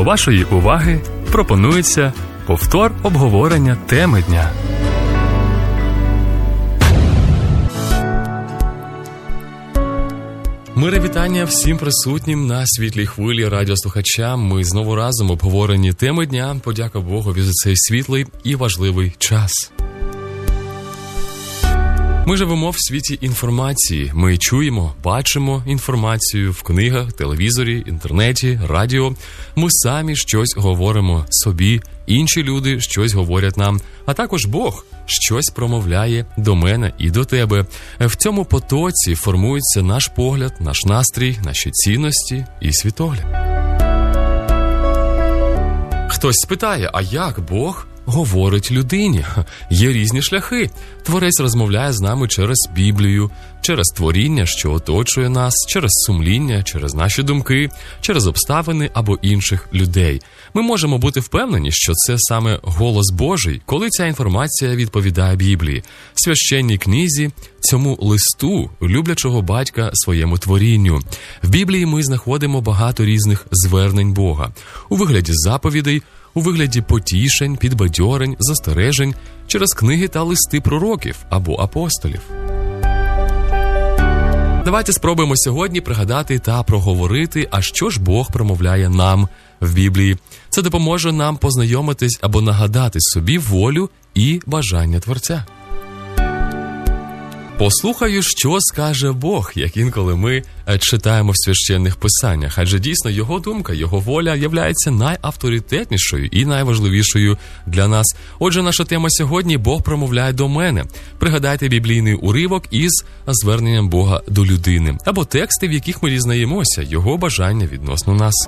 До вашої уваги пропонується повтор обговорення теми дня. Мире вітання всім присутнім на світлій хвилі радіослухачам. Ми знову разом обговорені теми дня. Подяка Богові за цей світлий і важливий час. Ми живемо в світі інформації. Ми чуємо, бачимо інформацію в книгах, телевізорі, інтернеті, радіо. Ми самі щось говоримо собі, інші люди щось говорять нам, а також Бог щось промовляє до мене і до тебе. В цьому потоці формується наш погляд, наш настрій, наші цінності і світогляд. Хтось спитає, а як Бог говорить людині? Є різні шляхи. Творець розмовляє з нами через Біблію, через творіння, що оточує нас, через сумління, через наші думки, через обставини або інших людей. Ми можемо бути впевнені, що це саме голос Божий, коли ця інформація відповідає Біблії, священній книзі, цьому листу люблячого батька своєму творінню. В Біблії ми знаходимо багато різних звернень Бога у вигляді заповідей, у вигляді потішень, підбадьорень, застережень, через книги та листи пророків або апостолів. Давайте спробуємо сьогодні пригадати та проговорити, а що ж Бог промовляє нам в Біблії. Це допоможе нам познайомитись або нагадати собі волю і бажання Творця. Послухаю, що скаже Бог, як інколи ми читаємо в священних писаннях, адже дійсно його думка, його воля являється найавторитетнішою і найважливішою для нас. Отже, наша тема сьогодні – Бог промовляє до мене. Пригадайте біблійний уривок із зверненням Бога до людини, або тексти, в яких ми дізнаємося його бажання відносно нас.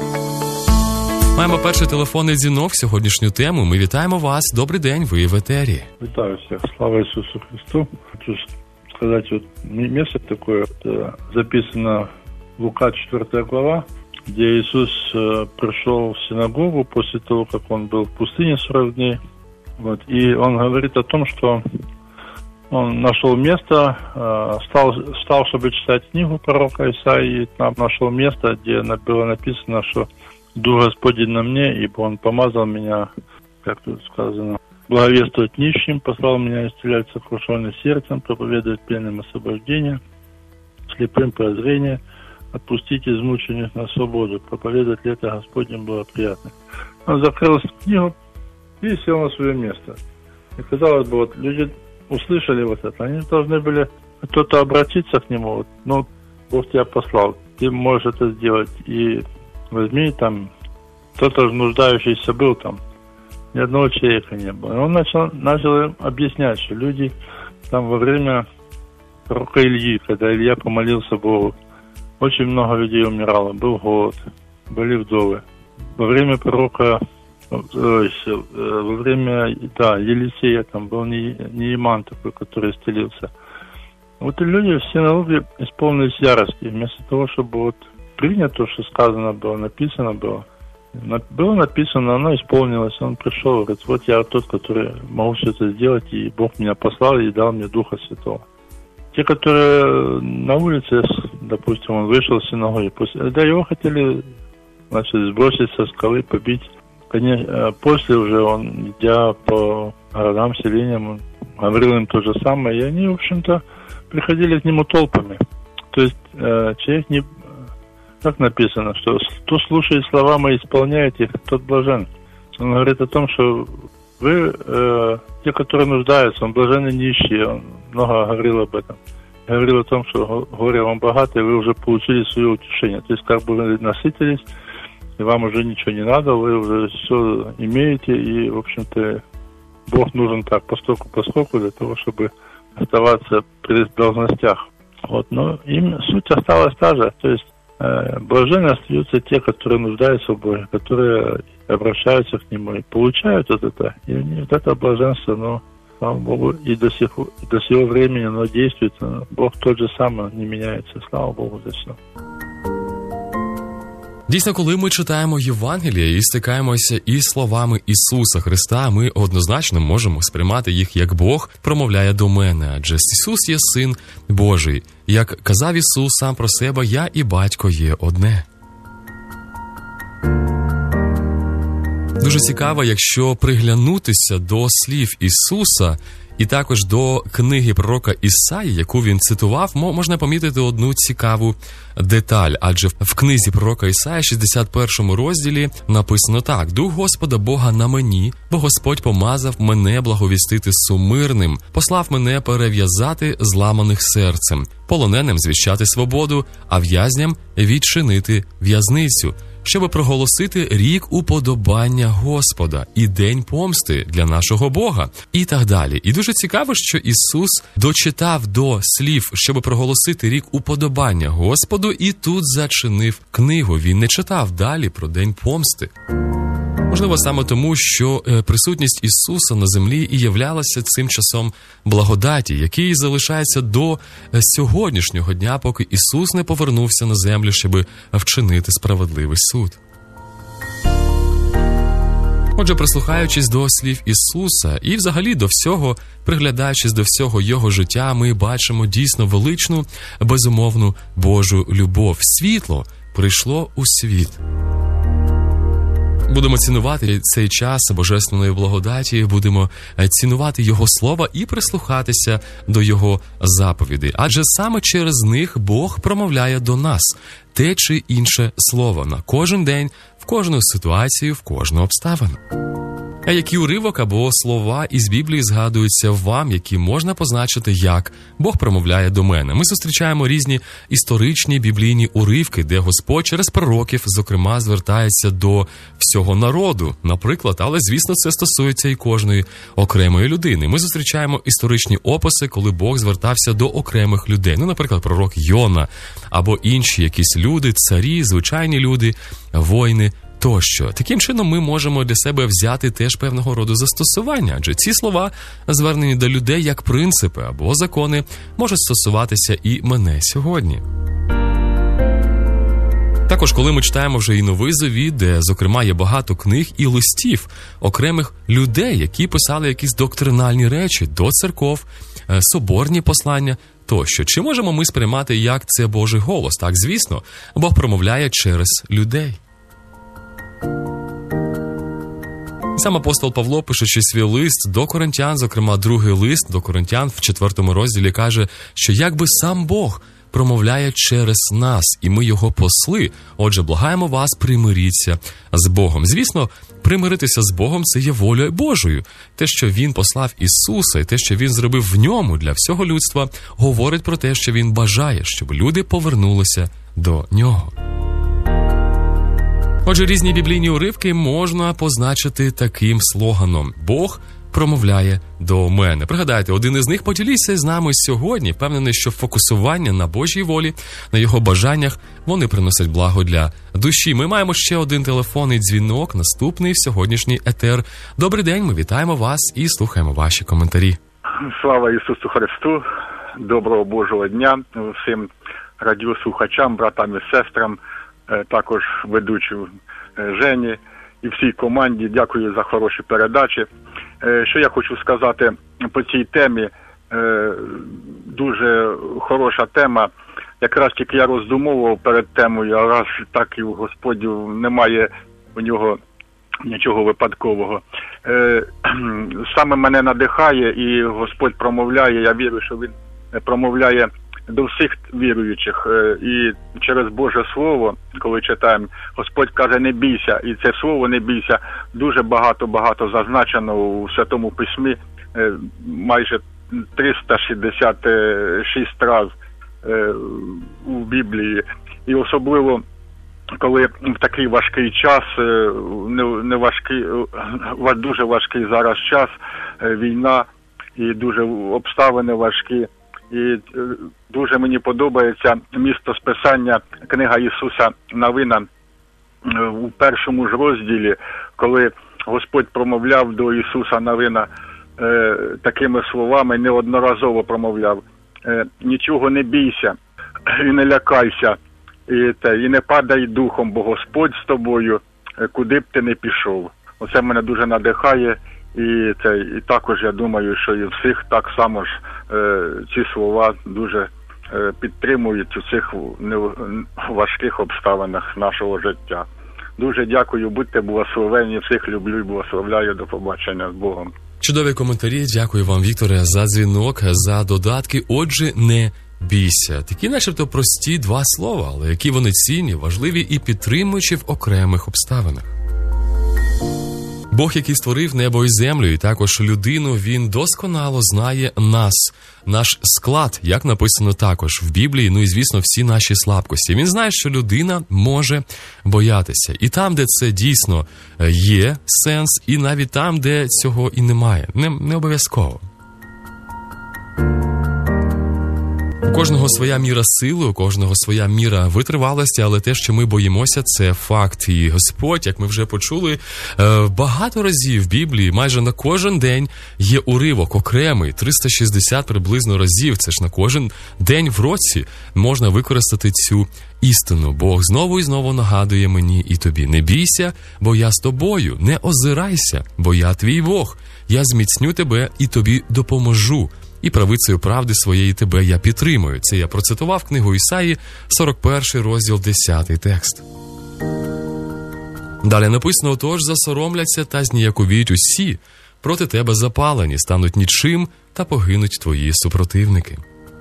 Маємо перший телефонний дзвінок в сьогоднішню тему. Ми вітаємо вас. Добрий день, ви в етері. Вітаю всіх. Слава Ісусу Христу. Хочу сказать, вот место такое, записано в Лука 4 глава, где Иисус пришел в синагогу после того, как он был в пустыне 40 дней. Вот, и он говорит о том, что он нашел место, встал, чтобы читать книгу пророка Исаии, и там нашел место, где было написано, что «Дух Господень на мне, ибо Он помазал меня», как тут сказано, «благовествовать нищим, послал меня исцелять сокрушенным сердцем, проповедовать пленным освобождение, слепым прозрение, отпустить измученных на свободу, проповедовать лето Господнем благоприятно». Он закрыл книгу и сел на свое место. И казалось бы, вот люди услышали вот это, они должны были кто-то обратиться к нему, вот, ну, Бог тебя послал, ты можешь это сделать, и возьми там, кто-то нуждающийся был там, ни одного человека не было. И он начал им объяснять, что люди там во время пророка Ильи, когда Илья помолился Богу, очень много людей умирало, был голод, были вдовы. Во время пророка, во время, Елисея, там был Нееман такой, который исцелился. Вот и люди в синагоге исполнились ярости, вместо того, чтобы вот принять то, что сказано было, написано было. Было написано, оно исполнилось. Он пришел, говорит, вот я тот, который могу все это сделать, и Бог меня послал и дал мне Духа Святого. Те, которые на улице, допустим, он вышел из синагоги, да, его хотели, значит, сбросить со скалы, побить. Конечно, после уже он, идя по городам, селениям, он говорил им то же самое, и они, в общем-то, приходили к нему толпами. То есть человек не... Как написано, что кто слушает слова мои, исполняет их, тот блажен. Он говорит о том, что вы, те, которые нуждаются, он блаженны нищие, он много говорил об этом. Говорил о том, что горе вам богатые, вы уже получили свое утешение. То есть как бы вы насытились, и вам уже ничего не надо, вы уже все имеете, и, в общем-то, Бог нужен так, поскольку для того, чтобы оставаться при должностях. Вот, но им суть осталась та же, то есть блаженны остаются те, которые нуждаются в Боге, которые обращаются к Нему и получают вот это. И вот это блаженство, но, слава Богу, и до сего времени оно действует. Бог тот же самый, не меняется. Слава Богу за все. Дійсно, коли ми читаємо Євангеліє і стикаємося із словами Ісуса Христа, ми однозначно можемо сприймати їх як Бог промовляє до мене, адже Ісус є Син Божий. Як казав Ісус сам про себе, я і Батько є одне. Дуже цікаво, якщо приглянутися до слів Ісуса і також до книги пророка Ісаї, яку він цитував, можна помітити одну цікаву деталь. Адже в книзі пророка Ісаї, 61 розділі, написано так: «Дух Господа Бога на мені, бо Господь помазав мене благовістити сумирним, послав мене перев'язати зламаних серцем, полоненим звіщати свободу, а в'язням відчинити в'язницю, щоб проголосити рік уподобання Господа і день помсти для нашого Бога», і так далі. І дуже цікаво, що Ісус дочитав до слів, щоб проголосити рік уподобання Господу, і тут зачинив книгу. Він не читав далі про день помсти. Можливо, саме тому, що присутність Ісуса на землі і являлася цим часом благодаті, який залишається до сьогоднішнього дня, поки Ісус не повернувся на землю, щоб вчинити справедливий суд. Отже, прислухаючись до слів Ісуса і взагалі до всього, приглядаючись до всього Його життя, ми бачимо дійсно величну, безумовну Божу любов. Світло прийшло у світ. Будемо цінувати цей час божественної благодаті, будемо цінувати Його слова і прислухатися до Його заповідей. Адже саме через них Бог промовляє до нас те чи інше слово на кожен день, в кожну ситуацію, в кожну обставину. А який уривок або слова із Біблії згадуються вам, які можна позначити як «Бог промовляє до мене»? Ми зустрічаємо різні історичні біблійні уривки, де Господь через пророків, зокрема, звертається до всього народу, наприклад, але, звісно, це стосується і кожної окремої людини. Ми зустрічаємо історичні описи, коли Бог звертався до окремих людей, наприклад, пророк Йона, або інші якісь люди, царі, звичайні люди, воїни, тощо. Таким чином ми можемо для себе взяти теж певного роду застосування, адже ці слова, звернені до людей як принципи або закони, можуть стосуватися і мене сьогодні. Також, коли ми читаємо вже і Новий Завіт, де, зокрема, є багато книг і листів окремих людей, які писали якісь доктринальні речі до церков, соборні послання тощо. Чи можемо ми сприймати, як це Божий голос? Так, звісно, Бог промовляє через людей. Сам апостол Павло, пишучи свій лист до Коринтян, зокрема другий лист до Коринтян в 4 розділі, каже, що якби сам Бог промовляє через нас, і ми його посли, отже, благаємо вас, примиріться з Богом. Звісно, примиритися з Богом – це є волею Божою. Те, що Він послав Ісуса, і те, що Він зробив в ньому для всього людства, говорить про те, що Він бажає, щоб люди повернулися до Нього. Отже, різні біблійні уривки можна позначити таким слоганом «Бог промовляє до мене». Пригадайте, один із них поділіться з нами сьогодні. Впевнений, що фокусування на Божій волі, на Його бажаннях, вони приносять благо для душі. Ми маємо ще один телефонний дзвінок, наступний в сьогоднішній етер. Добрий день, ми вітаємо вас і слухаємо ваші коментарі. Слава Ісусу Христу! Доброго Божого дня всім радіослухачам, братам і сестрам, також ведучу Жені і всій команді. Дякую за хороші передачі. Що я хочу сказати по цій темі? Дуже хороша тема. Якраз тільки я роздумував перед темою, а раз так і у Господю немає у нього нічого випадкового. Саме мене надихає і Господь промовляє. Я вірю, що Він промовляє до всіх віруючих. І через Боже Слово, коли читаємо, Господь каже, не бійся. І це слово «не бійся» дуже багато зазначено у Святому Письмі, майже 366 раз у Біблії. І особливо, коли в такий важкий час, дуже важкий зараз час, війна і дуже обставини важкі. І дуже мені подобається місто з Писання, книга Ісуса Навина у 1 ж розділі, коли Господь промовляв до Ісуса Навина такими словами, неодноразово промовляв: «Нічого не бійся і не лякайся, і не падай духом, бо Господь з тобою, куди б ти не пішов». Оце мене дуже надихає. І також я думаю, що і всіх так само ж ці слова дуже підтримують у цих важких обставинах нашого життя. Дуже дякую, будьте благословені, всіх люблю і благословляю, до побачення з Богом. Чудові коментарі, дякую вам, Вікторе, за дзвінок, за додатки. Отже, не бійся. Такі начебто прості два слова, але які вони цінні, важливі і підтримуючі в окремих обставинах. Бог, який створив небо і землю, і також людину, він досконало знає нас, наш склад, як написано також в Біблії, ну і, звісно, всі наші слабкості. Він знає, що людина може боятися. І там, де це дійсно є сенс, і навіть там, де цього і немає. Не обов'язково. У кожного своя міра сили, у кожного своя міра витривалості, але те, що ми боїмося, це факт. І Господь, як ми вже почули, багато разів в Біблії, майже на кожен день є уривок окремий, 360 приблизно разів, це ж на кожен день в році можна використати цю істину. Бог знову і знову нагадує мені і тобі: не бійся, бо я з тобою, не озирайся, бо я твій Бог, я зміцню тебе і тобі допоможу. І правицею правди своєї тебе я підтримую. Це я процитував книгу Ісаї, 41 розділ, 10 текст. Далі написано: «Отож засоромляться та зніяковіють усі, проти тебе запалені, стануть нічим та погинуть твої супротивники».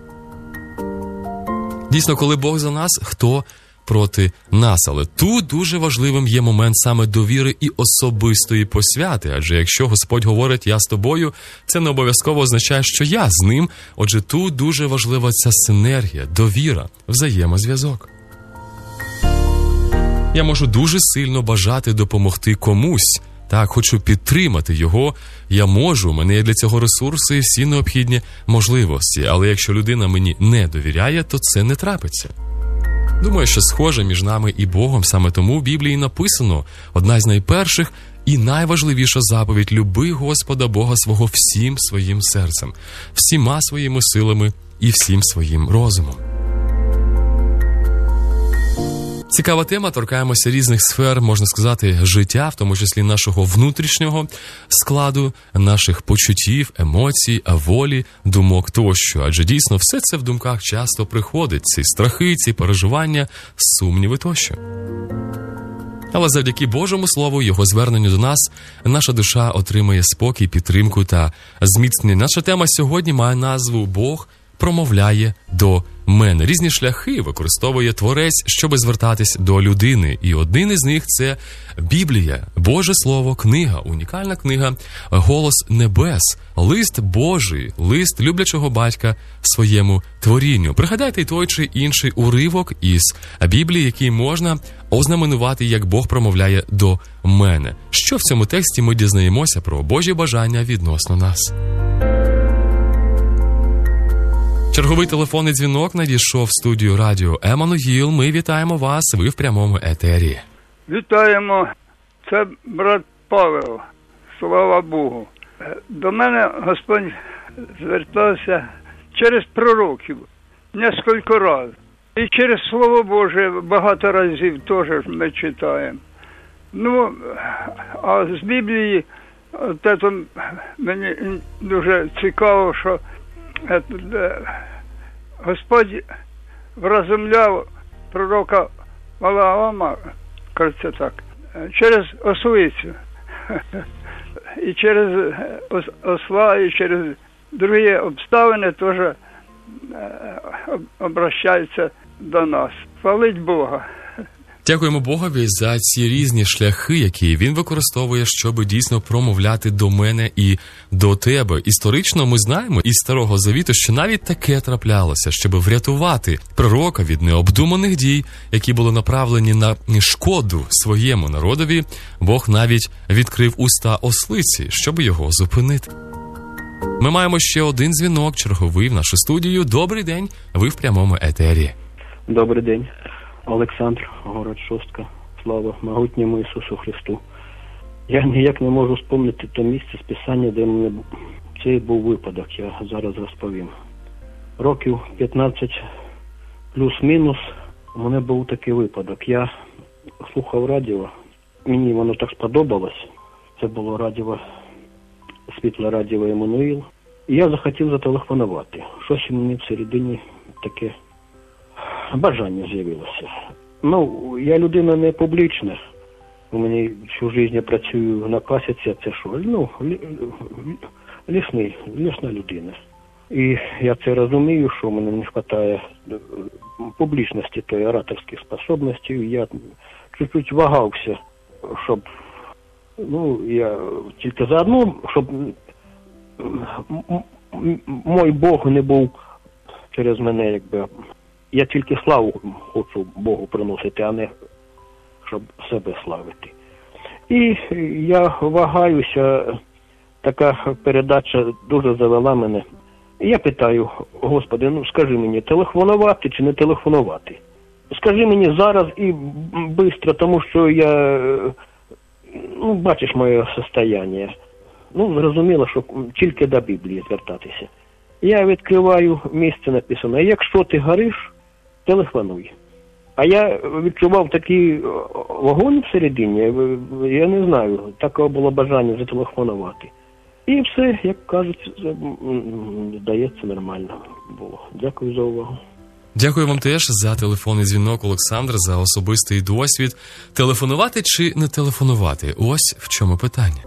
Дійсно, коли Бог за нас, хто проти нас? Але тут дуже важливим є момент саме довіри і особистої посвяти. Адже якщо Господь говорить «я з тобою», це не обов'язково означає, що я з ним. Отже, тут дуже важлива ця синергія, довіра, взаємозв'язок. Я можу дуже сильно бажати допомогти комусь. Так, хочу підтримати його, я можу, у мене є для цього ресурси і всі необхідні можливості. Але якщо людина мені не довіряє, то це не трапиться. Думаю, що схоже між нами і Богом. Саме тому в Біблії написано: одна з найперших і найважливіша заповідь: люби Господа Бога свого всім своїм серцем, всіма своїми силами і всім своїм розумом. Цікава тема, торкаємося різних сфер, можна сказати, життя, в тому числі нашого внутрішнього складу, наших почуттів, емоцій, волі, думок тощо. Адже дійсно все це в думках часто приходить, ці страхи, ці переживання, сумніви тощо. Але завдяки Божому Слову, Його зверненню до нас, наша душа отримує спокій, підтримку та зміцнення. Наша тема сьогодні має назву «Бог промовляє до мене». Різні шляхи використовує Творець, щоб звертатись до людини. І один із них – це Біблія, Боже Слово, книга, унікальна книга «Голос небес», лист Божий, лист люблячого батька своєму творінню. Пригадайте й той чи інший уривок із Біблії, який можна ознаменувати, як Бог промовляє до мене. Що в цьому тексті ми дізнаємося про Божі бажання відносно нас? Черговий телефонний дзвінок надійшов в студію радіо Еммануїл. Ми вітаємо вас, ви в прямому етері. Вітаємо. Це брат Павел. Слава Богу. До мене Господь звертався через пророків кілька разів. І через Слово Боже багато разів теж ми читаємо. Ну, а з Біблії це мені дуже цікаво, що Господь вразумляв пророка Валаама, кажеться так, через ослицю, і через осла, і через другі обставини теж обращаються до нас. Хвалить Бога. Дякуємо Богові за ці різні шляхи, які він використовує, щоб дійсно промовляти до мене і до тебе. Історично ми знаємо із Старого Завіту, що навіть таке траплялося, щоб врятувати пророка від необдуманих дій, які були направлені на шкоду своєму народові. Бог навіть відкрив уста ослиці, щоб його зупинити. Ми маємо ще один дзвінок, черговий в нашу студію. Добрий день, ви в прямому етері. Добрий день. Олександр, город Шостка. Слава могутньому Ісусу Христу. Я ніяк не можу вспомнити то місце з Писання, де в мене цей був випадок, я зараз розповім. Років 15 плюс-мінус у мене був такий випадок. Я слухав радіо, мені воно так сподобалось. Це було радіо, світле радіо Еммануїл. І я захотів зателефонувати. Щось мені всередині таке бажання з'явилося. Ну, я людина не публічна, У мене всю життя працюю на касіці, а це що? Лісна людина. І я це розумію, що в мене не вистачає публічності, тої ораторських здібностей. Я чуть-чуть вагався, щоб, я тільки заодно, щоб мой Бог не був через мене, якби. Я тільки славу хочу Богу приносити, а не щоб себе славити. І я вагаюся, така передача дуже завела мене. Я питаю: Господи, скажи мені, телефонувати чи не телефонувати? Скажи мені зараз і швидко, тому що я, бачиш моє состояння. Зрозуміло, що тільки до Біблії звертатися. Я відкриваю, місце написано: якщо ти гориш, телефонуй. А я відчував такий вогонь всередині, я не знаю, такого було бажання зателефонувати. І все, як кажуть, здається, нормально було. Дякую за увагу. Дякую вам теж за телефонний дзвінок, Олександр, за особистий досвід. Телефонувати чи не телефонувати? Ось в чому питання.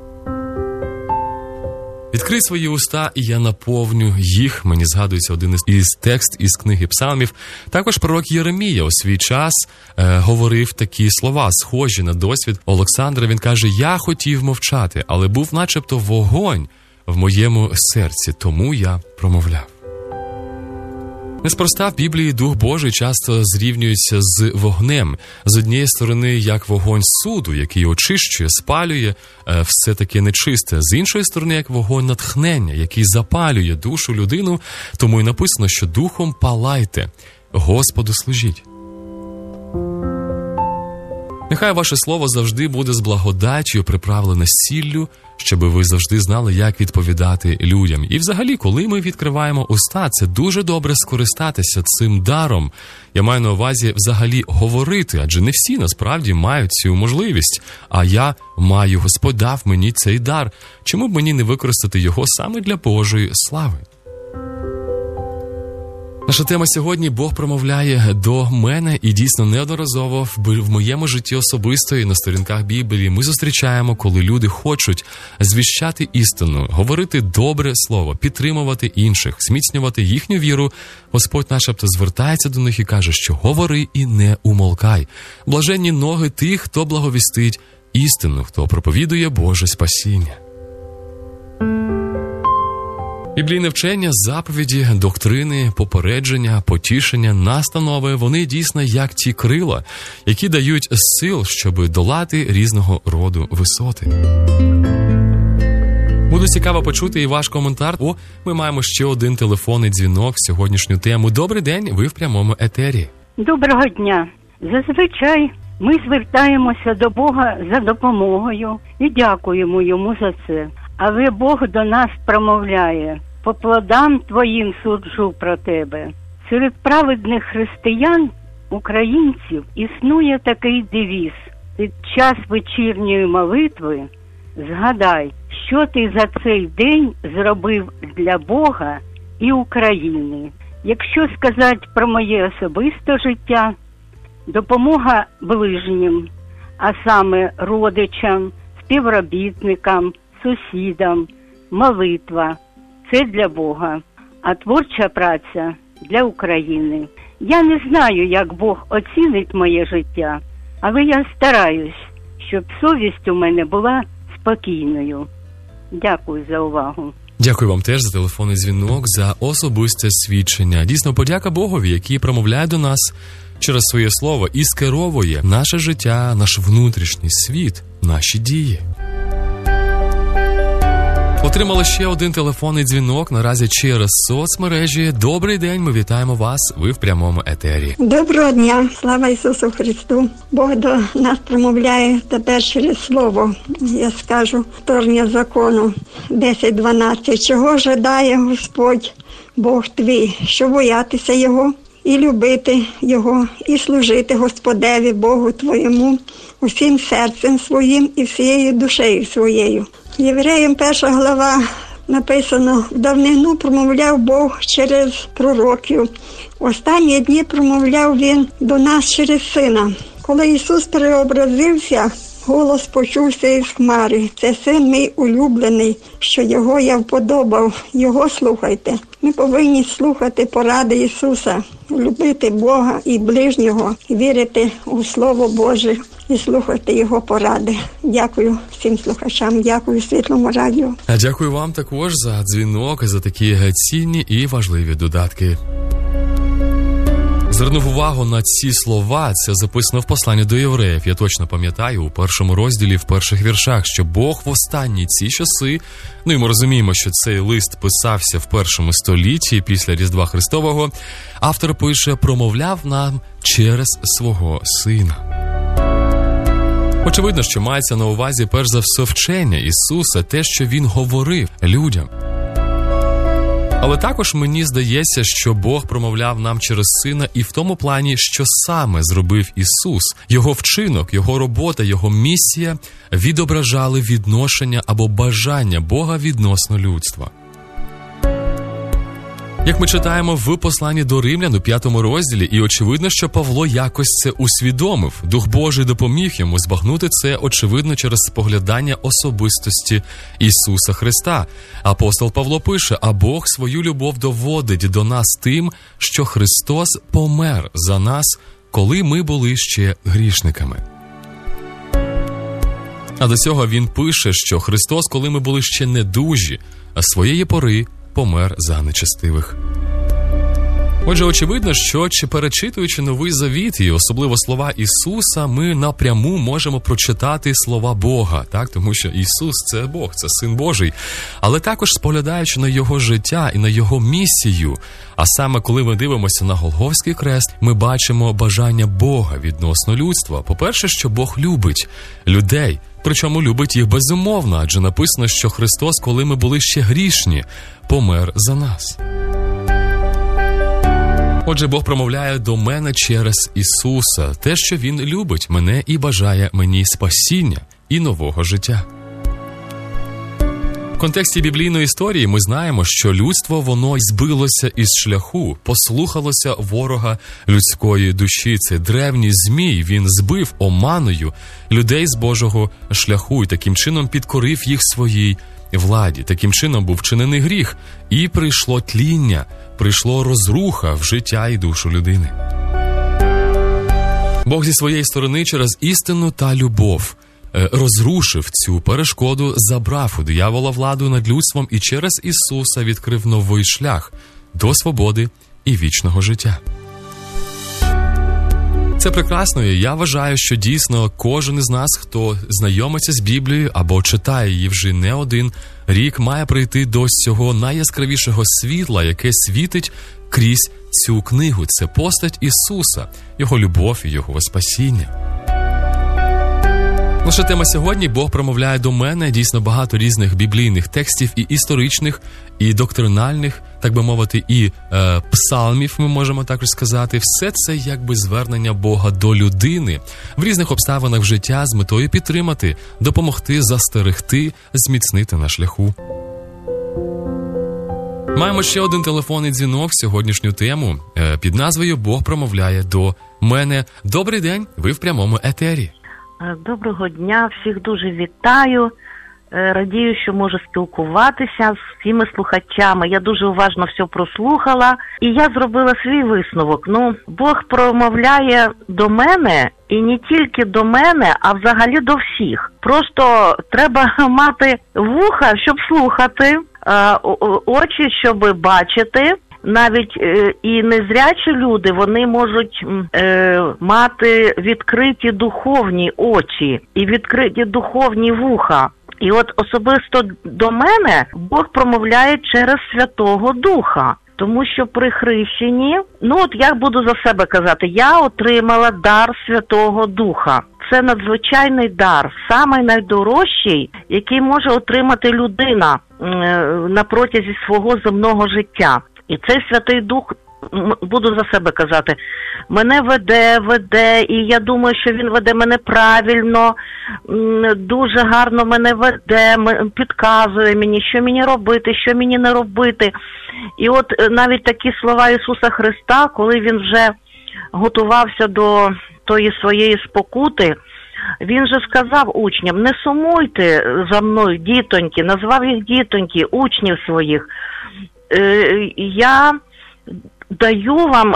Відкрий свої уста, і я наповню їх. Мені згадується один із текст із книги Псалмів. Також пророк Єремія у свій час говорив такі слова, схожі на досвід Олександра. Він каже: «Я хотів мовчати, але був начебто вогонь в моєму серці, тому я промовляв». Неспроста в Біблії Дух Божий часто зрівнюється з вогнем. З однієї сторони, як вогонь суду, який очищує, спалює все таке нечисте. З іншої сторони, як вогонь натхнення, який запалює душу людину. Тому й написано, що духом палайте, Господу служіть. Нехай ваше слово завжди буде з благодаттю приправлене сіллю, щоб ви завжди знали, як відповідати людям. І взагалі, коли ми відкриваємо уста, це дуже добре скористатися цим даром. Я маю на увазі взагалі говорити, адже не всі насправді мають цю можливість. А я маю, Господь дав мені цей дар. Чому б мені не використати його саме для Божої слави? Наша тема сьогодні: Бог промовляє до мене, і дійсно неодноразово в моєму житті особисто і на сторінках Біблії ми зустрічаємо, коли люди хочуть звіщати істину, говорити добре слово, підтримувати інших, зміцнювати їхню віру. Господь начебто звертається до них і каже, що говори і не умолкай. Блаженні ноги тих, хто благовістить істину, хто проповідує Боже спасіння. Біблійне вчення, заповіді, доктрини, попередження, потішення, настанови – вони дійсно як ті крила, які дають сил, щоб долати різного роду висоти. Буде цікаво почути і ваш коментар. Ми маємо ще один телефонний дзвінок в сьогоднішню тему. Добрий день, ви в прямому етері. Доброго дня. Зазвичай ми звертаємося до Бога за допомогою і дякуємо Йому за це. Але Бог до нас промовляє: «По плодам твоїм суджу про тебе». Серед праведних християн, українців, існує такий девіз: під час вечірньої молитви згадай, що ти за цей день зробив для Бога і України. Якщо сказати про моє особисте життя, допомога ближнім, а саме родичам, співробітникам, сусідам, молитва – це для Бога, а творча праця – для України. Я не знаю, як Бог оцінить моє життя, але я стараюсь, щоб совість у мене була спокійною. Дякую за увагу. Дякую вам теж за телефонний дзвінок, за особисте свідчення. Дійсно, подяка Богові, який промовляє до нас через своє слово і скеровує наше життя, наш внутрішній світ, наші дії. Отримали ще один телефонний дзвінок, наразі через соцмережі. Добрий день, ми вітаємо вас, ви в прямому етері. Доброго дня, слава Ісусу Христу. Бог до нас промовляє тепер через слово. Я скажу, вторгнення закону 10:12. Чого жадає Господь, Бог твій, що боятися Його і любити Його, і служити Господеві, Богу твоєму, усім серцем своїм і всією душею своєю. Євреям 1 глава написано: в давнину промовляв Бог через пророків. Останні дні промовляв Він до нас через Сина. Коли Ісус переобразився голос почувся із хмари. Це син мій улюблений, що його я вподобав. Його слухайте. Ми повинні слухати поради Ісуса, любити Бога і ближнього, вірити у Слово Боже і слухати Його поради. Дякую всім слухачам, дякую Світлому радіо. А дякую вам також за дзвінок, за такі цінні і важливі додатки. Звернув увагу на ці слова, це записано в посланні до євреїв. Я точно пам'ятаю, у першому розділі, в перших віршах, що Бог в останні ці часи, і ми розуміємо, що цей лист писався в першому столітті після Різдва Христового, автор пише, промовляв нам через свого Сина. Очевидно, що мається на увазі перш за все вчення Ісуса, те, що Він говорив людям. Але також мені здається, що Бог промовляв нам через Сина і в тому плані, що саме зробив Ісус. Його вчинок, Його робота, Його місія відображали відношення або бажання Бога відносно людства. Як ми читаємо в посланні до Римлян у 5 розділі, і очевидно, що Павло якось це усвідомив. Дух Божий допоміг йому збагнути це, очевидно, через споглядання особистості Ісуса Христа. Апостол Павло пише, а Бог свою любов доводить до нас тим, що Христос помер за нас, коли ми були ще грішниками. А до цього він пише, що Христос, коли ми були ще недужі, а своєї пори помер за нечестивих. Отже, очевидно, що перечитуючи Новий Завіт і особливо слова Ісуса, ми напряму можемо прочитати слова Бога, так? Тому що Ісус – це Бог, це Син Божий. Але також споглядаючи на Його життя і на Його місію, а саме коли ми дивимося на Голгофський хрест, ми бачимо бажання Бога відносно людства. По-перше, що Бог любить людей, причому любить їх безумовно, адже написано, що Христос, коли ми були ще грішні, помер за нас. Отже, Бог промовляє до мене через Ісуса, те, що Він любить мене і бажає мені спасіння і нового життя. В контексті біблійної історії ми знаємо, що людство, воно збилося із шляху, послухалося ворога людської душі. Це древній змій, він збив оманою людей з Божого шляху і таким чином підкорив їх своїй владі. Таким чином був вчинений гріх, і прийшло тління, прийшло розруха в життя і душу людини. Бог зі своєї сторони через істину та любов розрушив цю перешкоду, забрав у диявола владу над людством і через Ісуса відкрив новий шлях до свободи і вічного життя. Це прекрасно, і я вважаю, що дійсно кожен із нас, хто знайомиться з Біблією або читає її вже не один рік, має прийти до цього найяскравішого світла, яке світить крізь цю книгу. Це постать Ісуса, Його любов і Його спасіння. Наша тема сьогодні «Бог промовляє до мене». Дійсно багато різних біблійних текстів, і історичних, і доктринальних, так би мовити, і псалмів, ми можемо також сказати. Все це якби звернення Бога до людини в різних обставинах життя з метою підтримати, допомогти, застерегти, зміцнити на шляху. Маємо ще один телефонний дзвінок в сьогоднішню тему під назвою «Бог промовляє до мене». Добрий день, ви в прямому етері. Доброго дня, всіх дуже вітаю. Радію, що можу спілкуватися з всіми слухачами. Я дуже уважно все прослухала, і я зробила свій висновок. Бог промовляє до мене, і не тільки до мене, а взагалі до всіх. Просто треба мати вуха, щоб слухати, очі, щоб бачити. Навіть і незрячі люди, вони можуть мати відкриті духовні очі і відкриті духовні вуха. І от особисто до мене Бог промовляє через Святого Духа. Тому що при хрещенні, я буду за себе казати, я отримала дар Святого Духа. Це надзвичайний дар, самий найдорожчий, який може отримати людина на протязі свого земного життя. І цей Святий Дух, буду за себе казати, мене веде, і я думаю, що він веде мене правильно, дуже гарно мене веде, підказує мені, що мені робити, що мені не робити. І от навіть такі слова Ісуса Христа, коли він вже готувався до тої своєї спокути, Він же сказав учням: не сумуйте за мною, дітоньки, назвав їх дітоньки, учнів своїх. Я даю вам,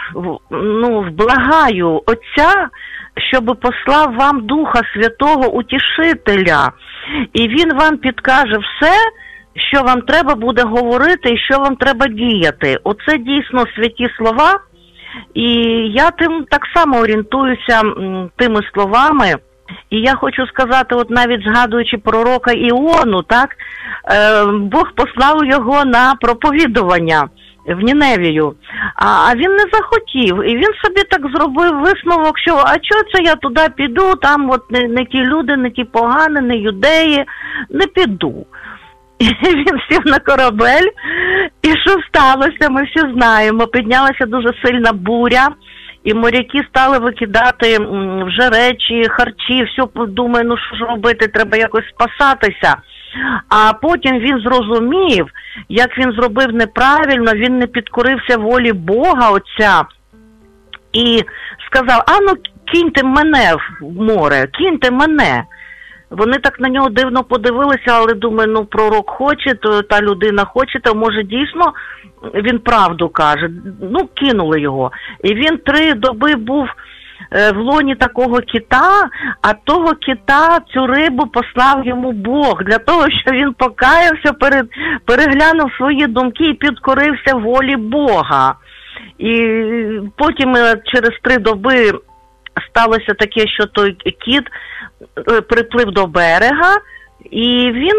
вблагаю Отця, щоб послав вам Духа Святого Утішителя. І Він вам підкаже все, що вам треба буде говорити і що вам треба діяти. Оце дійсно святі слова. І я тим так само орієнтуюся тими словами. І я хочу сказати, от навіть згадуючи пророка Іону, так, Бог послав його на проповідування в Ніневію, а він не захотів. І він собі так зробив висновок, що а чого це я туди піду, там от не ті люди, не ті погані, не юдеї, не піду. І він сів на корабель, і що сталося, ми всі знаємо. Піднялася дуже сильна буря, і моряки стали викидати вже речі, харчі, все, думаю, ну що ж робити, треба якось спасатися. А потім він зрозумів, як він зробив неправильно, він не підкорився волі Бога Отця. І сказав: а ну киньте мене в море, киньте мене. Вони так на нього дивно подивилися, але думаю, ну пророк хоче, то та людина хоче, то може дійсно він правду каже. Ну, кинули його. І він 3 доби був в лоні такого кита, а того кита, цю рибу послав йому Бог, для того, щоб він покаявся, переглянув свої думки і підкорився волі Бога. І потім через 3 доби сталося таке, що той кіт приплив до берега, і він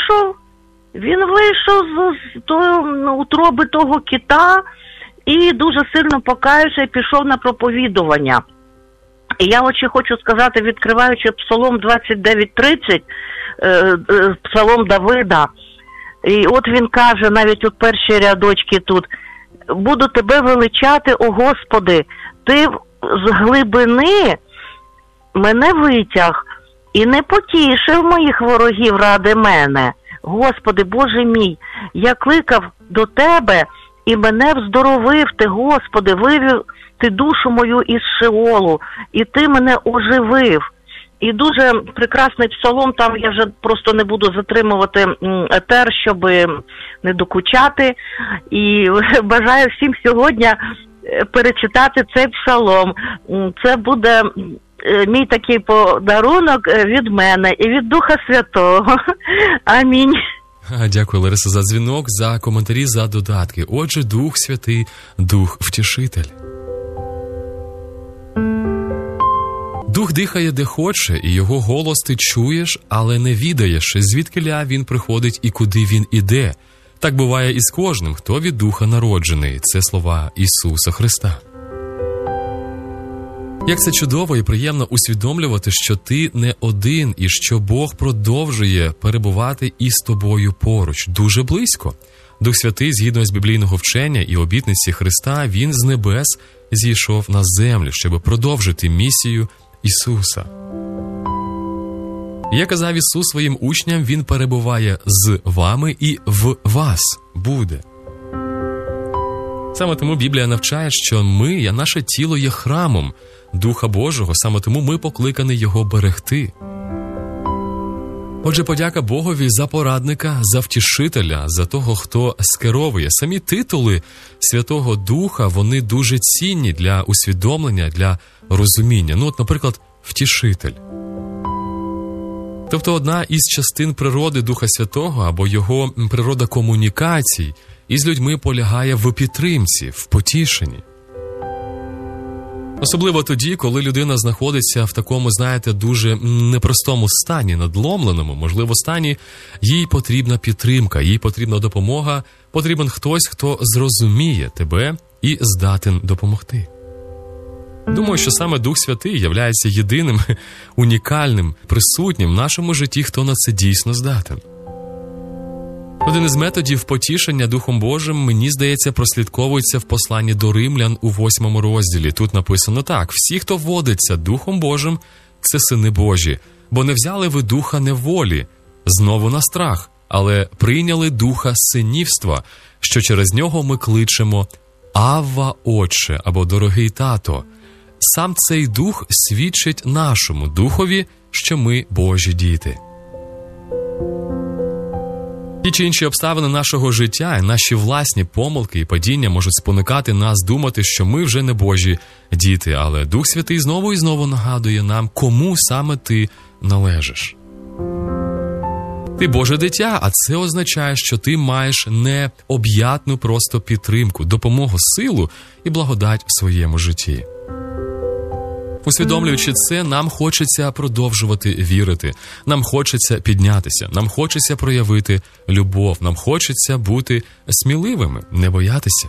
вийшов з тої утроби того кита і дуже сильно покаявся і пішов на проповідування. І я от ще хочу сказати, відкриваючи Псалом 29:30, Псалом Давида, і от він каже, навіть у перші рядочки тут: «Буду тебе величати, о Господи, ти з глибини мене витяг і не потішив моїх ворогів ради мене. Господи, Боже мій, я кликав до Тебе, і мене вздоровив Ти, Господи, вивів Ти душу мою із Шеолу, і Ти мене оживив». І дуже прекрасний псалом, там я вже просто не буду затримувати етер, щоб не докучати. І бажаю всім сьогодні перечитати цей псалом. Це буде мій такий подарунок від мене і від Духа Святого. Амінь. Дякую, Лариса, за дзвінок, за коментарі, за додатки. Отже, Дух Святий, Дух Втішитель. Дух дихає де хоче, і його голос ти чуєш, але не відаєш, звідкиля він приходить і куди він іде. Так буває і з кожним, хто від Духа народжений. Це слова Ісуса Христа. Як це чудово і приємно усвідомлювати, що ти не один і що Бог продовжує перебувати із тобою поруч, дуже близько. Дух Святий, згідно з біблійного вчення і обітниці Христа, Він з небес зійшов на землю, щоб продовжити місію Ісуса. Як казав Ісус своїм учням, Він перебуває з вами і в вас буде. Саме тому Біблія навчає, що ми, наше тіло є храмом Духа Божого, саме тому ми покликані Його берегти. Отже, подяка Богові за порадника, за втішителя, за того, хто скеровує. Самі титули Святого Духа, вони дуже цінні для усвідомлення, для розуміння. Ну, от, наприклад, втішитель. Тобто одна із частин природи Духа Святого або його природа комунікацій із людьми полягає в підтримці, в потішенні. Особливо тоді, коли людина знаходиться в такому, знаєте, дуже непростому стані, надломленому, можливо, стані, їй потрібна підтримка, їй потрібна допомога, потрібен хтось, хто зрозуміє тебе і здатен допомогти. Думаю, що саме Дух Святий являється єдиним, унікальним, присутнім в нашому житті, хто на це дійсно здатен. Один із методів потішення Духом Божим, мені здається, прослідковується в посланні до Римлян у 8 розділі. Тут написано так: «Всі, хто водиться Духом Божим, це сини Божі, бо не взяли ви духа неволі, знову на страх, але прийняли духа синівства, що через нього ми кличемо Авва, Отче» або «Дорогий тато». сам цей дух свідчить нашому духові, що ми Божі діти. Ті чи інші обставини нашого життя і наші власні помилки і падіння можуть спонукати нас думати, що ми вже не Божі діти, але Дух Святий знову і знову нагадує нам, кому саме ти належиш. Ти Боже дитя, а це означає, що ти маєш необ'ятну просто підтримку, допомогу, силу і благодать в своєму житті. Усвідомлюючи це, нам хочеться продовжувати вірити, нам хочеться піднятися, нам хочеться проявити любов, нам хочеться бути сміливими, не боятися.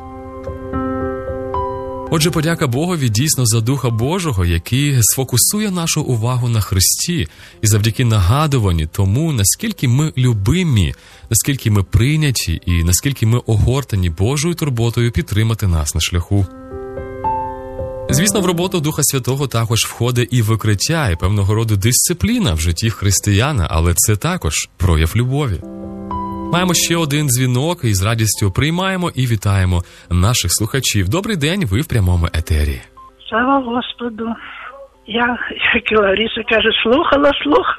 Отже, подяка Богові дійсно за Духа Божого, який сфокусує нашу увагу на Христі і завдяки нагадуванні тому, наскільки ми любимі, наскільки ми прийняті і наскільки ми огортані Божою турботою підтримати нас на шляху. Звісно, в роботу Духа Святого також входить і викриття, і певного роду дисципліна в житті християна, але це також прояв любові. Маємо ще один дзвінок і з радістю приймаємо і вітаємо наших слухачів. Добрий день, ви в прямому етері. Слава Господу. Я, як і Лариса каже, слухала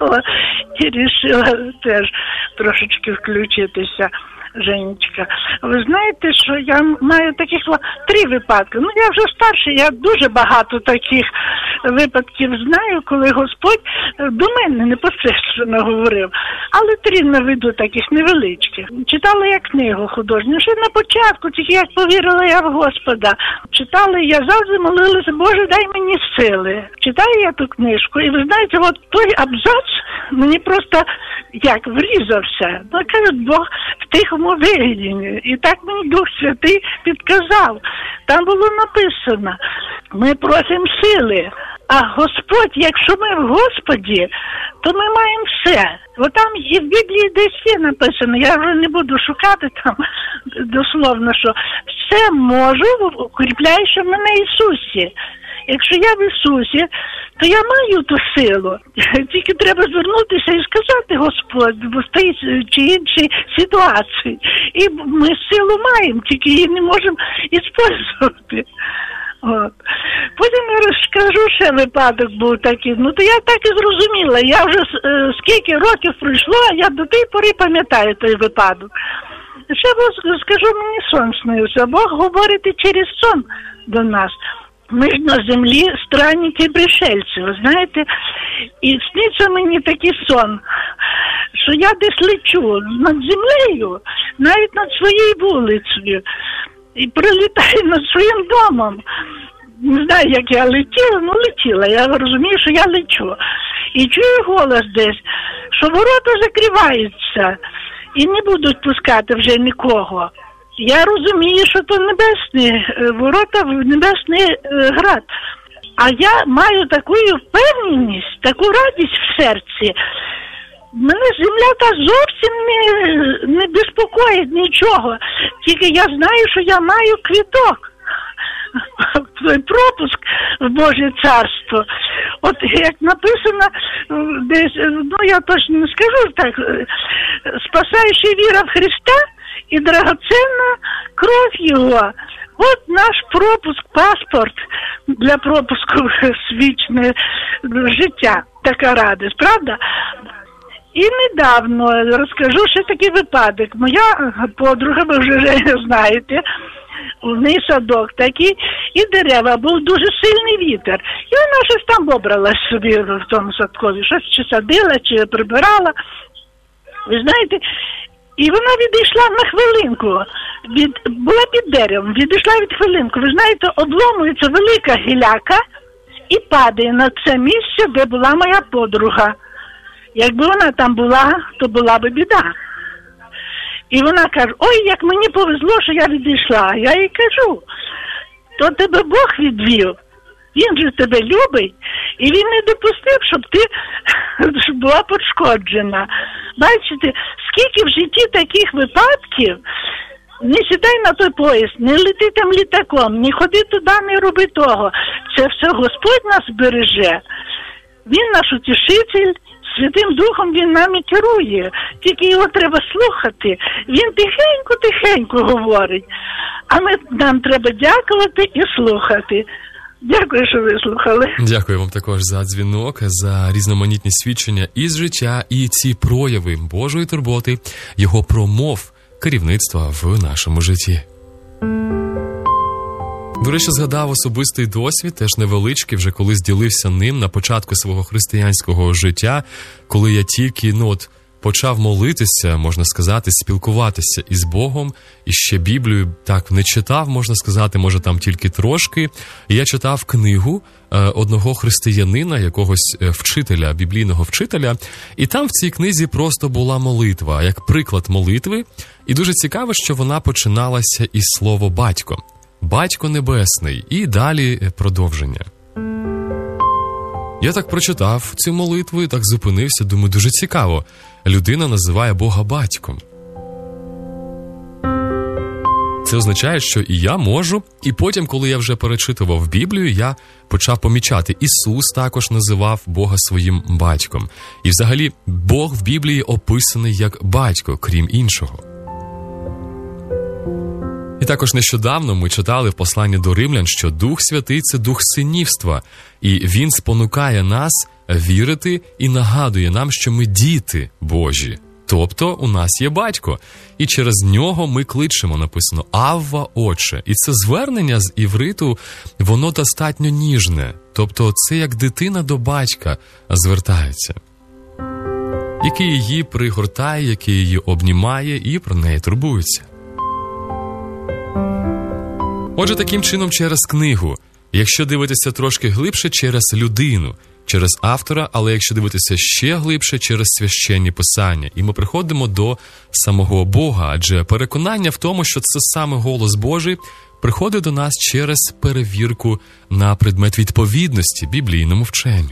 і вирішила теж трошечки включитися. Женечка, ви знаєте, що я маю таких 3 випадки. Ну, я вже старша, я дуже багато таких випадків знаю, коли Господь до мене непосередньо говорив. Але 3 наведу таких невеличких. Читала я книгу художню, ще на початку, тільки як повірила я в Господа. Читала, я завжди молилася, Боже, дай мені сили. Читаю я ту книжку, і ви знаєте, от той абзац мені просто як врізався. Ну, кажуть, Бог в тихому вигляді. І так мені Дух Святий підказав. Там було написано, ми просимо сили, а Господь, якщо ми в Господі, то ми маємо все. От там і в Біблії десь є написано, я вже не буду шукати там дословно, що все можу, укріпляючи мене Ісусі. Якщо я в Ісусі, то я маю ту силу. Тільки треба звернутися і сказати Господь в тій чи іншій ситуації. І ми силу маємо, тільки її не можемо використовувати. От. Потім я розкажу, ще випадок був такий. Ну, то я так і зрозуміла. Я вже скільки років пройшло, а я до тієї пори пам'ятаю той випадок. Ще скажу, мені сон снився. Бог говорить і через сон до нас. Ми ж на землі странники і пришельці, ви знаєте, і сниться мені такий сон, що я десь лечу над землею, навіть над своєю вулицею, і прилітаю над своїм домом. Не знаю, як я летіла, ну летіла, я розумію, що я лечу. І чую голос десь, що ворота закриваються і не будуть пускати вже нікого. Я розумію, що то небесні ворота в небесний град. А я маю таку впевненість, таку радість в серці. Мене земля та зовсім не безпокоїть нічого. Тільки я знаю, що я маю квиток. Той пропуск в Боже царство. От як написано десь, ну я точно не скажу так, спасаючи віра в Христа і драгоценна кров Його. От наш пропуск, паспорт для пропуску в вічне життя. Така радість, правда? І недавно розкажу ще такий випадок. Моя подруга, ви вже знаєте, у неї садок такий, і дерева, був дуже сильний вітер. І вона щось там бобралась собі в тому садкові, щось чи садила, чи прибирала. Ви знаєте, і вона відійшла на хвилинку, була під деревом, відійшла від хвилинку. Ви знаєте, обломується велика гіляка і падає на це місце, де була моя подруга. Якби вона там була, то була би біда. І вона каже, ой, як мені повезло, що я відійшла. Я їй кажу, то тебе Бог відвів, він же тебе любить, і він не допустив, щоб ти була пошкоджена. Бачите, скільки в житті таких випадків, не сідай на той поїзд, не лети там літаком, не ходи туди, не роби того. Це все Господь нас береже. Він наш утішитель, Святим Духом він нами керує. Тільки його треба слухати. Він тихенько-тихенько говорить. А нам треба дякувати і слухати. Дякую, що вислухали. Дякую вам також за дзвінок, за різноманітні свідчення із життя і ці прояви Божої турботи, його промов, керівництва в нашому житті. До речі, згадав особистий досвід, теж невеличкий, вже колись ділився ним на початку свого християнського життя, коли я тільки, почав молитися, можна сказати, спілкуватися із Богом, і ще Біблію так не читав, можна сказати, може там тільки трошки. І я читав книгу одного християнина, якогось вчителя, біблійного вчителя, і там в цій книзі просто була молитва, як приклад молитви, і дуже цікаво, що вона починалася із слова «батько». «Батько Небесний» і далі продовження. Я так прочитав цю молитву і так зупинився, думаю, дуже цікаво. Людина називає Бога батьком. Це означає, що і я можу. І потім, коли я вже перечитував Біблію, я почав помічати. Ісус також називав Бога своїм батьком. І взагалі Бог в Біблії описаний як батько, крім іншого. І також нещодавно ми читали в посланні до Римлян, що Дух Святий – це Дух синівства, і Він спонукає нас вірити і нагадує нам, що ми діти Божі. Тобто у нас є батько, і через нього ми кличемо, написано «Авва, Отче». І це звернення з івриту, воно достатньо ніжне, тобто це як дитина до батька звертається, який її пригортає, який її обнімає і про неї турбується. Отже, таким чином через книгу, якщо дивитися трошки глибше, через людину, через автора, але якщо дивитися ще глибше, через священні писання. І ми приходимо до самого Бога, адже переконання в тому, що це саме голос Божий, приходить до нас через перевірку на предмет відповідності біблійному вченню.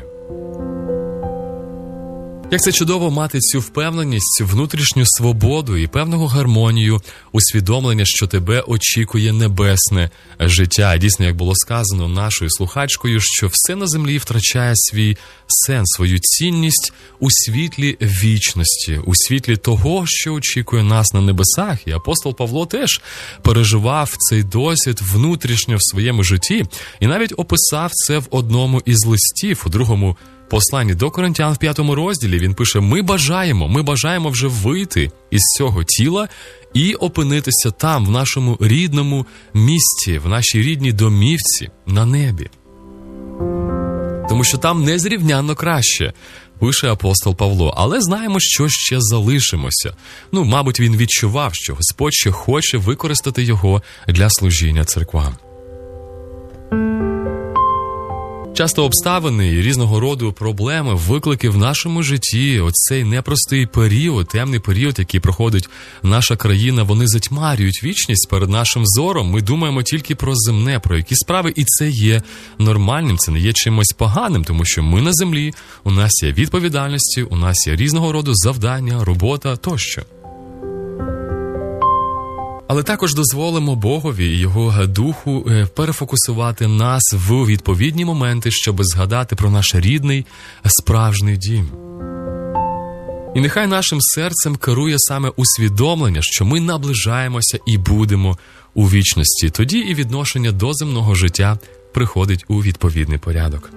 Як це чудово мати цю впевненість, внутрішню свободу і певну гармонію, усвідомлення, що тебе очікує небесне життя. Дійсно, як було сказано нашою слухачкою, що все на землі втрачає свій сенс, свою цінність у світлі вічності, у світлі того, що очікує нас на небесах. І апостол Павло теж переживав цей досвід внутрішньо в своєму житті і навіть описав це в одному із листів, у другому посланні до Коринтян в 5 розділі він пише: ми бажаємо вже вийти із цього тіла і опинитися там, в нашому рідному місті, в нашій рідній домівці, на небі. Тому що там незрівнянно краще, пише апостол Павло. Але знаємо, що ще залишимося. Мабуть, він відчував, що Господь ще хоче використати його для служіння церквам. Часто обставини і різного роду проблеми, виклики в нашому житті, оцей непростий період, темний період, який проходить наша країна, вони затьмарюють вічність перед нашим зором. Ми думаємо тільки про земне, про якісь справи, і це є нормальним, це не є чимось поганим, тому що ми на землі, у нас є відповідальності, у нас є різного роду завдання, робота тощо. Але також дозволимо Богові і Його Духу перефокусувати нас в відповідні моменти, щоб згадати про наш рідний, справжній дім. І нехай нашим серцем керує саме усвідомлення, що ми наближаємося і будемо у вічності. Тоді і відношення до земного життя приходить у відповідний порядок.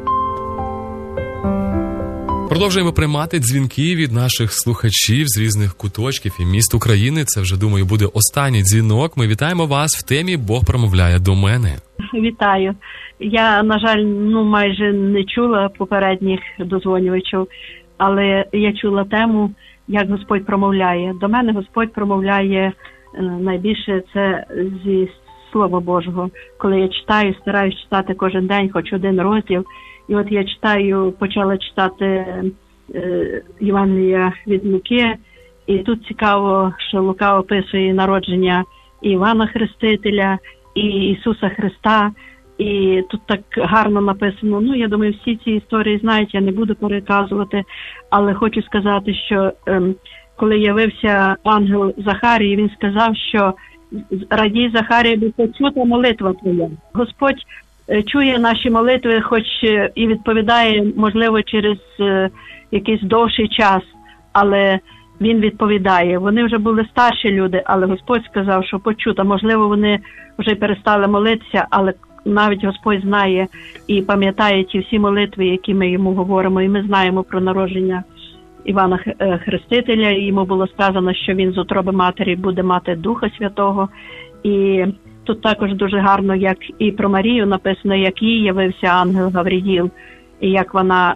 Продовжуємо приймати дзвінки від наших слухачів з різних куточків і міст України. Це вже, думаю, буде останній дзвінок. Ми вітаємо вас в темі «Бог промовляє до мене». Вітаю. Я, на жаль, майже не чула попередніх дозвонювачів, але я чула тему, як Господь промовляє. До мене Господь промовляє найбільше це зі Слова Божого. Коли я читаю, стараюсь читати кожен день, хоч один розділ. І от я почала читати Євангелія від Луки, і тут цікаво, що Лука описує народження Івана Хрестителя, і Ісуса Христа, і тут так гарно написано. Я думаю, всі ці історії знають, я не буду переказувати, але хочу сказати, що коли явився ангел Захарії, він сказав, що радій, Захарія, бо почута молитва твоя. Господь чує наші молитви, хоч і відповідає, можливо, через якийсь довший час, але Він відповідає. Вони вже були старші люди, але Господь сказав, що почуто. Можливо, вони вже перестали молитися, але навіть Господь знає і пам'ятає ті всі молитви, які ми йому говоримо, і ми знаємо про народження Івана Хрестителя, і йому було сказано, що він з утроби матері буде мати Духа Святого. І тут також дуже гарно, як і про Марію написано, як їй явився ангел Гавриїл, і як вона,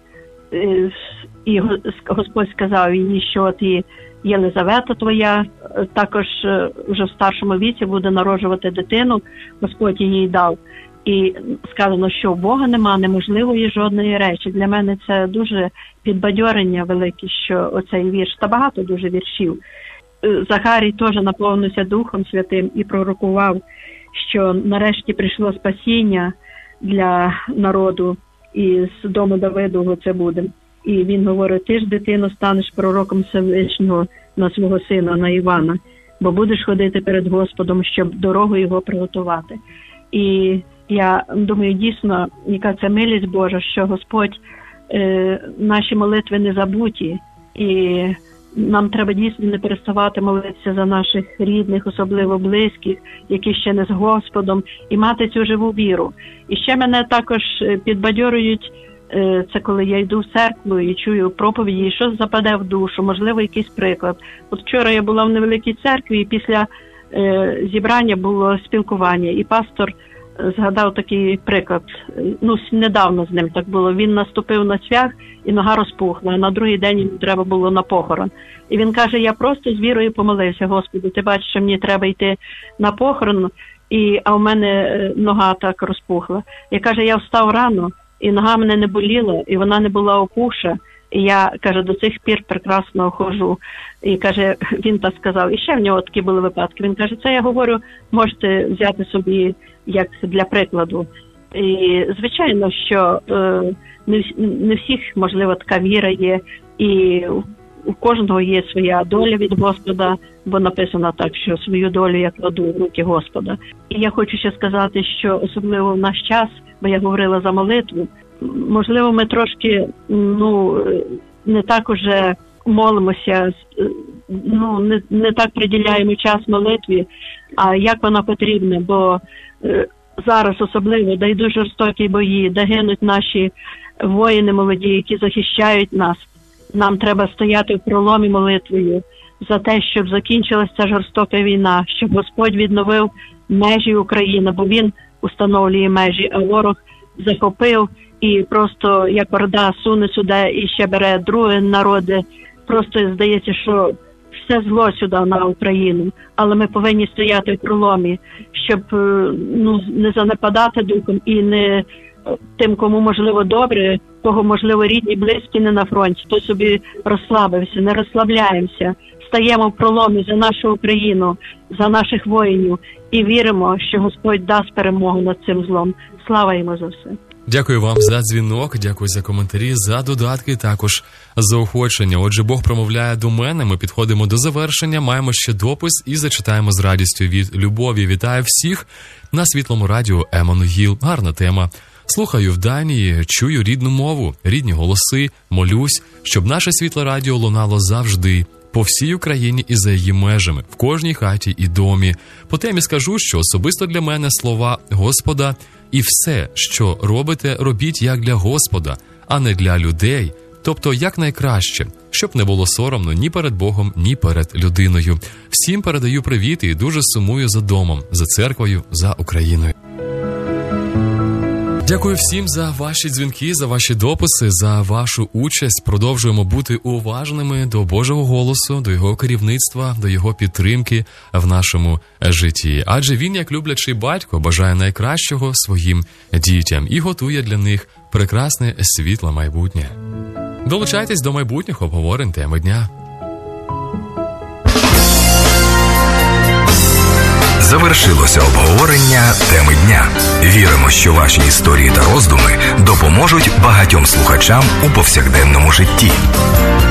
і Господь сказав їй, що от і Єлизавета твоя також вже в старшому віці буде народжувати дитину, Господь їй дав. І сказано, що у Бога нема неможливої жодної речі. Для мене це дуже підбадьорення велике, що оцей вірш, та багато дуже віршів. Захарій теж наповнився Духом Святим і пророкував, що нарешті прийшло спасіння для народу, і з дому Давидового це буде. І він говорить, ти ж, дитино, станеш пророком Всевишнього на свого сина, на Івана, бо будеш ходити перед Господом, щоб дорогу його приготувати. І я думаю, дійсно, яка це милість Божа, що Господь, наші молитви не забуті, і нам треба дійсно не переставати молитися за наших рідних, особливо близьких, які ще не з Господом, і мати цю живу віру. І ще мене також підбадьорюють, це коли я йду в церкву і чую проповіді, і щось западе в душу, можливо, якийсь приклад. От вчора я була в невеликій церкві, і після зібрання було спілкування, і пастор згадав такий приклад. Недавно з ним так було. Він наступив на цвях, і нога розпухла, а на другий день йому треба було на похорон. І він каже, я просто з вірою помолився, Господи, ти бачиш, що мені треба йти на похорон, а в мене нога так розпухла. І каже, я встав рано, і нога мене не боліла, і вона не була опухша. І я, каже, до цих пір прекрасно ходжу. І, каже, він так сказав. І ще в нього такі були випадки. Він каже, це я говорю, можете взяти собі як для прикладу. І, звичайно, що не всіх, можливо, така віра є. І у кожного є своя доля від Господа, бо написано так, що свою долю я кладу в руки Господа. І я хочу ще сказати, що особливо в наш час, бо я говорила за молитву, можливо, ми трошки, не так уже молимося, не так приділяємо час молитві, а як вона потрібна, бо зараз особливо, де йдуть жорстокі бої, де гинуть наші воїни молоді, які захищають нас. Нам треба стояти в проломі молитвою за те, щоб закінчилася ця жорстока війна, щоб Господь відновив межі України, бо Він установлює межі, а ворог захопив і просто як орда суне сюди і ще бере другі народи. Просто здається, що все зло сюди на Україну, але ми повинні стояти в проломі, щоб не занепадати духом і не тим, кому можливо добре, кого можливо рідні, близькі не на фронті, хто собі розслабився, не розслабляємося, стаємо в проломі за нашу Україну, за наших воїнів і віримо, що Господь дасть перемогу над цим злом. Слава йому за все. Дякую вам за дзвінок, дякую за коментарі, за додатки, також за охочення. Отже, Бог промовляє до мене, ми підходимо до завершення, маємо ще допис і зачитаємо з радістю від Любові. Вітаю всіх на Світлому радіо Еммануїл. Гарна тема. Слухаю в Данії, чую рідну мову, рідні голоси, молюсь, щоб наше Світле радіо лунало завжди, по всій Україні і за її межами, в кожній хаті і домі. По темі скажу, що особисто для мене слова Господа і все, що робите, робіть як для Господа, а не для людей, тобто як найкраще, щоб не було соромно ні перед Богом, ні перед людиною. Всім передаю привіт і дуже сумую за домом, за церквою, за Україною. Дякую всім за ваші дзвінки, за ваші дописи, за вашу участь. Продовжуємо бути уважними до Божого голосу, до Його керівництва, до Його підтримки в нашому житті. Адже Він, як люблячий батько, бажає найкращого своїм дітям і готує для них прекрасне світле майбутнє. Долучайтесь до майбутніх обговорень теми дня. Завершилося обговорення теми дня. Віримо, що ваші історії та роздуми допоможуть багатьом слухачам у повсякденному житті.